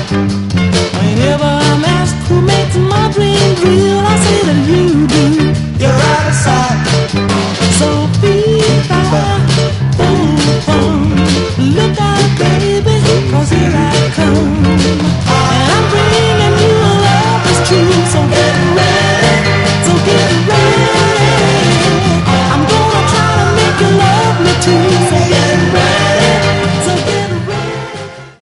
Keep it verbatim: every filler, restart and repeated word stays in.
Whenever I'm asked who makes my dreams real,